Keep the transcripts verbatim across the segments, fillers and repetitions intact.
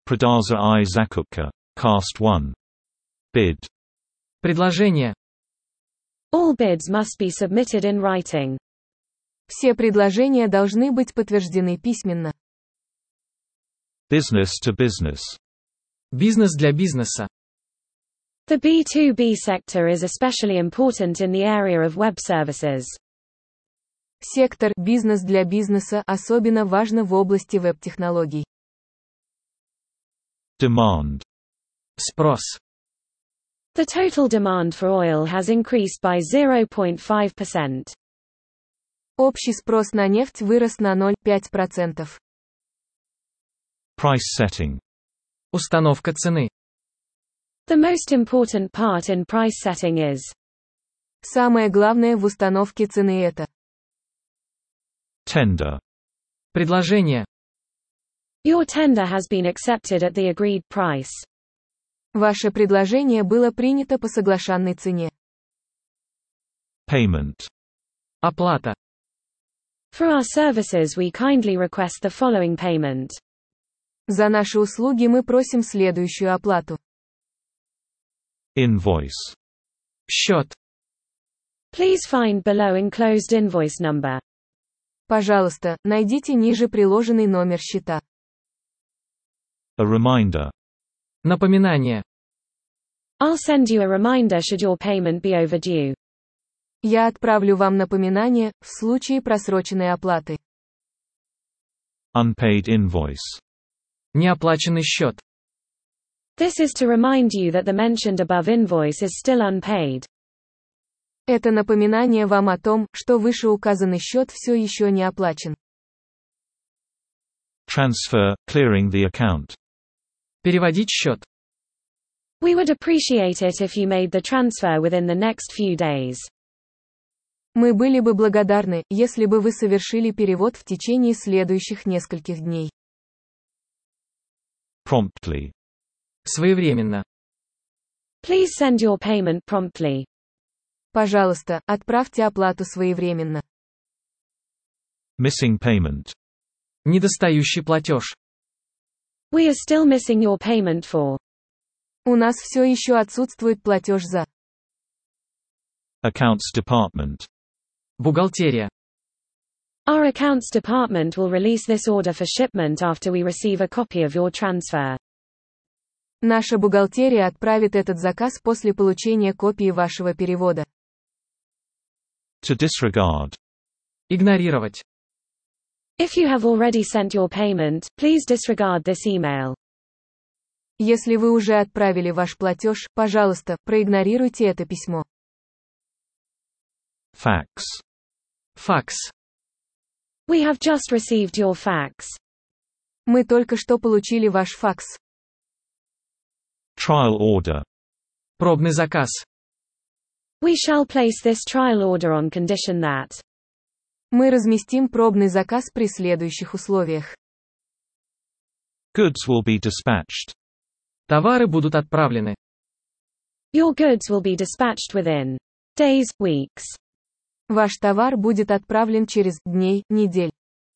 Продажа и закупка. Cast one. Bid. Предложение. All bids must be submitted in writing. Все предложения должны быть подтверждены письменно. Business to business. Бизнес для бизнеса. The B two B sector is especially important in the area of web services. Сектор «Бизнес для бизнеса» особенно важно в области веб-технологий. Demand. Спрос. The total demand for oil has increased by zero point five percent. Общий спрос на нефть вырос на ноль целых пять десятых процента. Price setting. Установка цены. The most important part in price setting is Самое главное в установке цены это Tender. Предложение. your tender has been accepted at the agreed price. Ваше предложение было принято по соглашенной цене. Payment. Оплата. For our services we kindly request the following payment. За наши услуги мы просим следующую оплату. Invoice. Счет. Please find below enclosed invoice number. Пожалуйста, найдите ниже приложенный номер счета. A reminder. Напоминание. I'll send you a reminder should your payment be overdue. Я отправлю вам напоминание в случае просроченной оплаты. Unpaid invoice. Неоплаченный счет. This is to remind you that the mentioned above invoice is still unpaid. Это напоминание вам о том, что вышеуказанный счет все еще не оплачен. Transfer, clearing the account. Переводить счет. We would appreciate it if you made the transfer within the next few days. Мы были бы благодарны, если бы вы совершили перевод в течение следующих нескольких дней. Promptly. Своевременно. Please send your payment promptly. Пожалуйста, отправьте оплату своевременно. Missing payment. Недостающий платеж. We are still missing your payment for. У нас все еще отсутствует платеж за. Accounts department. Бухгалтерия. Our accounts department will release this order for shipment after we receive a copy of your transfer. Наша бухгалтерия отправит этот заказ после получения копии вашего перевода. To disregard. Игнорировать. If you have already sent your payment, please disregard this email. Если вы уже отправили ваш платеж, пожалуйста, проигнорируйте это письмо. Fax. Факс. We have just received your fax. Мы только что получили ваш факс. Trial order. Пробный заказ. We shall place this trial order on condition that. Мы разместим пробный заказ при следующих условиях. Goods will be dispatched. Товары будут отправлены. Your goods will be dispatched within days, weeks. Ваш товар будет отправлен через дней, недель.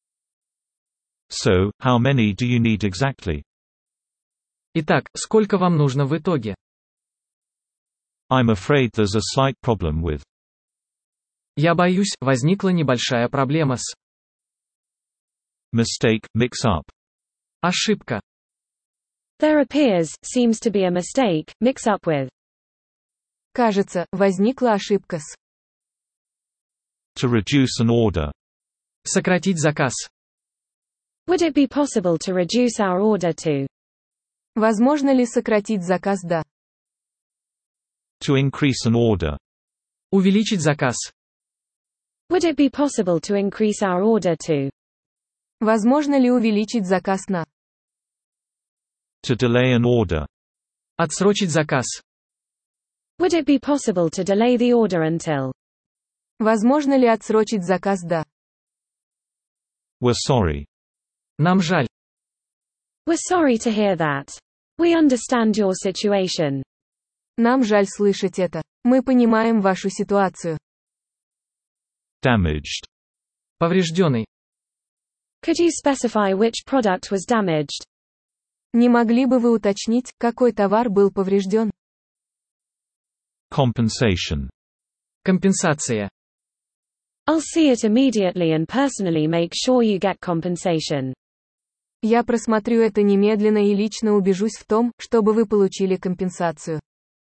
So, how many do you need exactly? Итак, сколько вам нужно в итоге? I'm afraid there's a slight problem with. Я боюсь, возникла небольшая проблема с. Mistake, mix-up. Ошибка. There appears, seems to be a mistake, mix up with. Кажется, возникла ошибка с. To reduce an order. Сократить заказ. Would it be possible to reduce our order to? Возможно ли сократить заказ до? To increase an order. Увеличить заказ. Would it be possible to increase our order to? Возможно ли увеличить заказ на? To delay an order. Отсрочить заказ. Would it be possible to delay the order until? Возможно ли отсрочить заказ до? We're sorry. Нам жаль. We're sorry to hear that. We understand your situation. Нам жаль слышать это. Мы понимаем вашу ситуацию. Damaged. Поврежденный. Could you specify which product was damaged? Не могли бы вы уточнить, какой товар был поврежден? Compensation. Компенсация. I'll see it immediately and personally make sure you get compensation. Я просмотрю это немедленно и лично убежусь в том, чтобы вы получили компенсацию.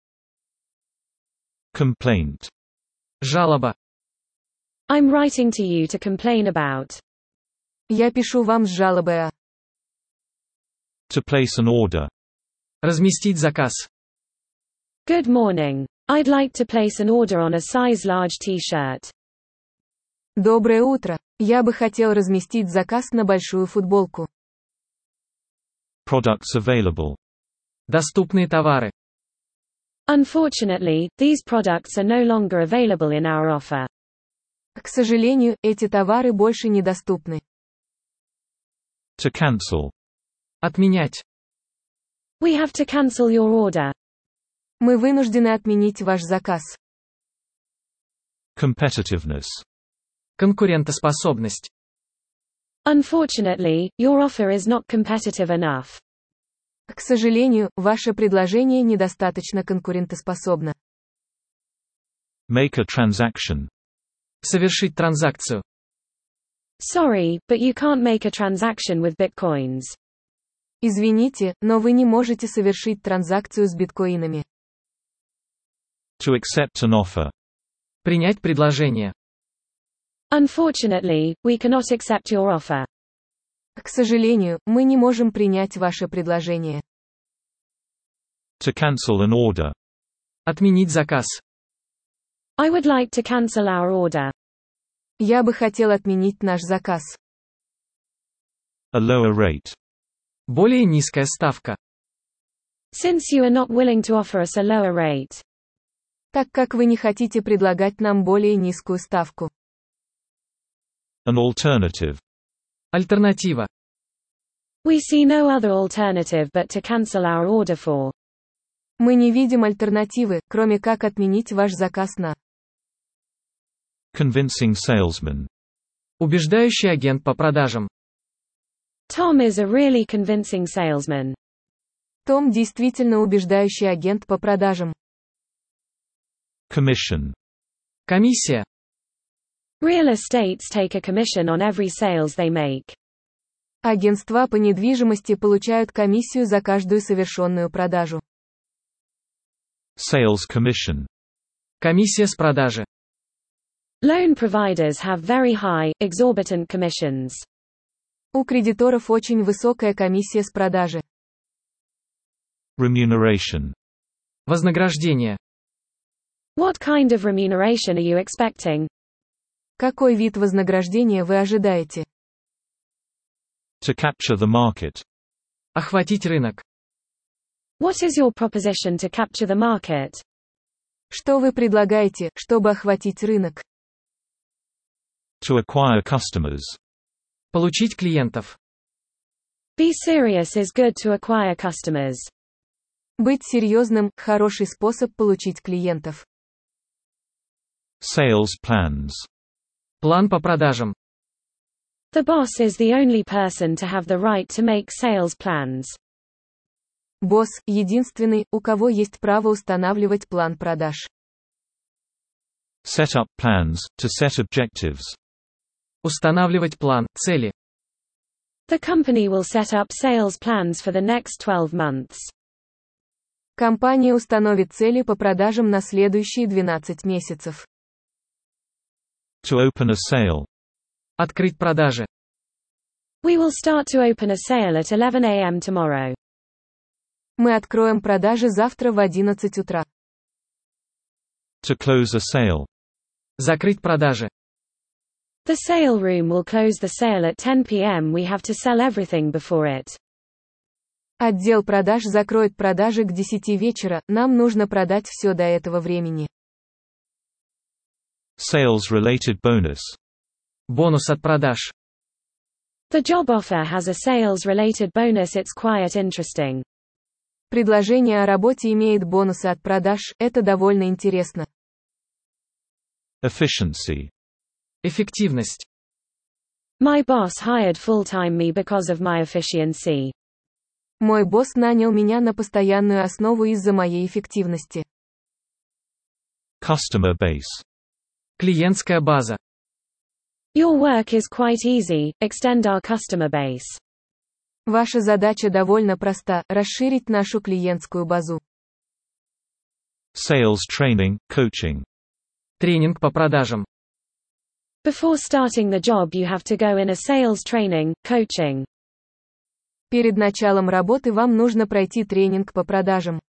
Complaint. Жалоба. I'm writing to you to complain about. Я пишу вам с жалобой о. To place an order. Разместить заказ. Good morning. I'd like to place an order on a size large t-shirt. Доброе утро. Я бы хотел разместить заказ на большую футболку. Products available. Доступные товары. Unfortunately, these products are no longer available in our offer. К сожалению, эти товары больше недоступны. To cancel. Отменять. We have to cancel your order. Мы вынуждены отменить ваш заказ. Competitiveness. Конкурентоспособность. Unfortunately, your offer is not competitive enough. К сожалению, ваше предложение недостаточно конкурентоспособно. Make a transaction. Совершить транзакцию. Sorry, but you can't make a transaction with bitcoins. Извините, но вы не можете совершить транзакцию с биткоинами. To accept an offer. Принять предложение. Unfortunately, we cannot accept your offer. К сожалению, мы не можем принять ваше предложение. To cancel an order. Отменить заказ. I would like to cancel our order. Я бы хотел отменить наш заказ. A lower rate. Более низкая ставка. Since you are not willing to offer us a lower rate. Так как вы не хотите предлагать нам более низкую ставку. An alternative. Альтернатива. We see no other alternative but to cancel our order for. Мы не видим альтернативы, кроме как отменить ваш заказ на. Convincing salesman. Убеждающий агент по продажам. Tom is a really convincing salesman. Том действительно убеждающий агент по продажам. Commission. Комиссия. Real estates take a commission on every sales they make. Агентства по недвижимости получают комиссию за каждую совершенную продажу. Sales commission. Комиссия с продажи. Loan providers have very high, exorbitant commissions. У кредиторов очень высокая комиссия с продажи. Remuneration. Вознаграждение. What kind of remuneration are you expecting? Какой вид вознаграждения вы ожидаете? To capture the market. Охватить рынок. What is your proposition to capture the market? Что вы предлагаете, чтобы охватить рынок? To acquire customers. Получить клиентов. Be serious is good to acquire customers. Быть серьезным – хороший способ получить клиентов. Sales plans. План по продажам. The boss is the only person to have the right to make sales plans. Босс – единственный, у кого есть право устанавливать план продаж. Set up plans, to set objectives. Устанавливать план, цели. The company will set up sales plans for the next twelve months. Компания установит цели по продажам на следующие двенадцать месяцев. To open a sale. Открыть продажи. We will start to open a sale at eleven a m tomorrow. Мы откроем продажи завтра в одиннадцать утра. To close a sale. Закрыть продажи. The sale room will close the sale at ten p m We have to sell everything before it. Отдел продаж закроет продажи к десяти вечера, нам нужно продать все до этого времени. Sales-related bonus. Бонус от продаж. The job offer has a sales-related bonus. It's quite interesting. Предложение о работе имеет бонусы от продаж, это довольно интересно. Efficiency. Эффективность. My boss hired full-time me because of my efficiency. Мой босс нанял меня на постоянную основу из-за моей эффективности. Customer base. Клиентская база. Your work is quite easy, extend our customer base. Ваша задача довольно проста – расширить нашу клиентскую базу. Sales training, coaching. Тренинг по продажам. Before starting the job you have to go in a sales training, coaching. Перед началом работы вам нужно пройти тренинг по продажам.